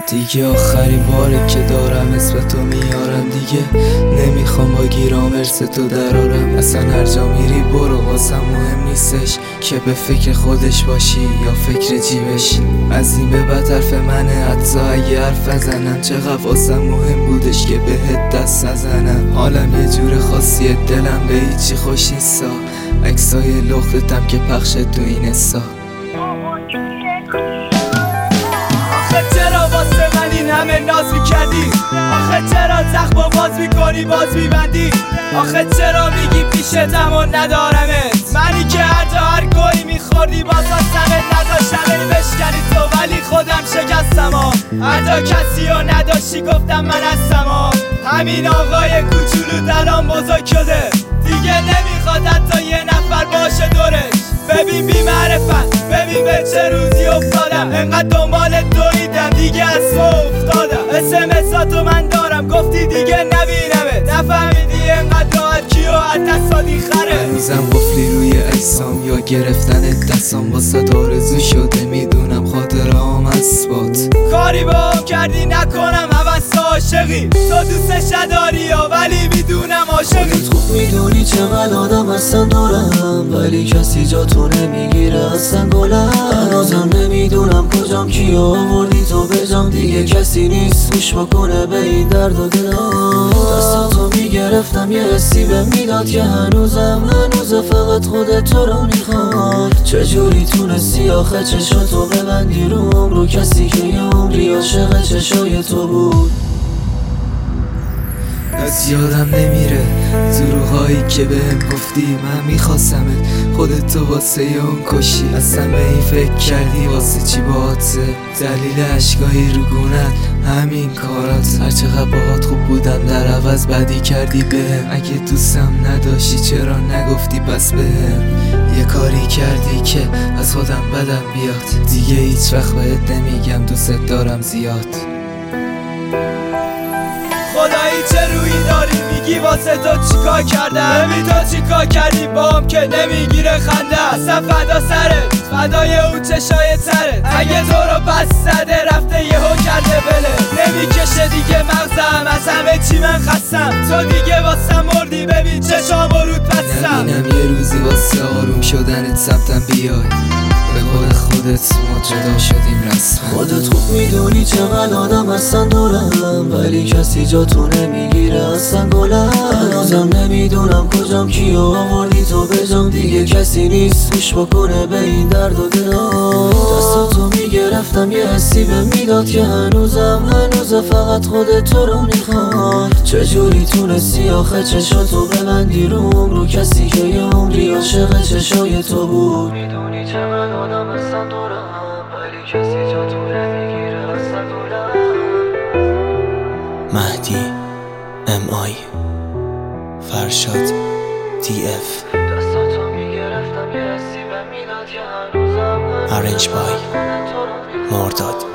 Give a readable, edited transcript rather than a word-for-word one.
دیگه آخرین باره که دارم اسم تو میارم، دیگه نمیخوام با گیرام ارث تو درارم. اصلا هر جا میری برو، واسم مهم نیستش که به فکر خودش باشی یا فکر جیبش. از این به بعد حرف منه، حتی اگه حرف نزنم. چقدر واسم مهم بودش که بهت دست نزنم. حالم یه جور خاصیه، دلم به هیچی خوش نیستا. عکسای لختتم که پخش تو این استا. آخه چرا واسه من این همه ناز میکردی؟ آخه چرا زخمو باز میکنی باز میبندی؟ آخه چرا میگی پیشتم و ندارمت؟ منی که هر گویی میخوردی باز آسمت نداشتم ای بشکنی تو، ولی خودم شکستم ها. حتی کسی رو نداشتی گفتم من هستم ها. همین آقای کوچولو الان بزرگ شده، دیگه نمیخواد حتی یه نفر باشه دورش. ببین بی معرفت، ببین به چه روزی افتادم. انقدر دنبال دویدم دیگه از تو افتادم. اسمساتو من دارم گفتی دیگه نبینمت. نفهمیدی انقدر راحت کیو از دستادی خره. هنوزم قفلی روی اجسام یا گرفتن دستام. واسه آرزو شده میدونم خاطرهام اثبات. کاری با هم کردی نکنم هوس عاشقی. تو دوستش نداری یا ولی میدونم عاشقی. خودت خوب میدونی چقدر آدم هستن دارم، ولی کسی جا تو نمیگیره اصلا گلم. هنوزم نمیدونم کجام کی آوردی تو بجام. دیگه کسی نیست گوش بکنه به این درد و دلم. دستاتو میگرفتم یه حسی به میداد که هنوزه فقط خودت تو رو میخواد. چجوری تونستی آخه چشاتو ببندی رو کسی که یه عمری عاشق چشای تو بود. از یادم نمیره دروغایی که بهم گفتی. من میخواستمت، خودت تو واسه اون کشی. اصلا به این فکر کردی واسه چی باهاته؟ دلیل عشقای رو گونت همین کارات. هرچقدر باهات خوب بودم در عوض بدی کردی بهم. اگه دوستم نداشتی چرا نگفتی پس بهم؟ یه کاری کردی که از خودم بدم بیاد. دیگه هیچ وقت بهت نمیگم دوست دارم زیاد. خدایی چه رویی داری میگی واسه تو چیکار کردم؟ ببین تو چیکار کردی باهم که نمیگیره خنده. اصلا فدا سرت، فدای اون چشای ترت. اگه تو رو پس زده رفته یهو کرده بله. نمیکشه دیگه مغزم از همه چی من خستم. تو دیگه واسه مردی ببین چشام رود بستم. نبینم یه روزی واسه آروم شدنت سمتم بیای. به قول خودت ما جدا شدیم رسما. خودت خوب میدونی چقدر آدم هستن دورم، ولی کسی جا تو نمیگیره اصلا گلم. هنوزم نمیدونم کجام کی آوردی تو بجام. دیگه کسی نیست گوش بکنه به این درد و دلم. دستاتو میگرفتم یه حسی به میداد که هنوزه فقط خودت تو رو میخواد. چجوری تونستی آخه چشاتو ببندی رو کسی که یه عمری عاشق چشای تو بود. میدونی چقدر آدم هستن دورم، ولی کسی جا تو نمیگیره اصلا گلم. مهدی MI فرشاد DF دستاتو میگرفتم یه حسی به میداد که هنوزم Arrange by مرداد.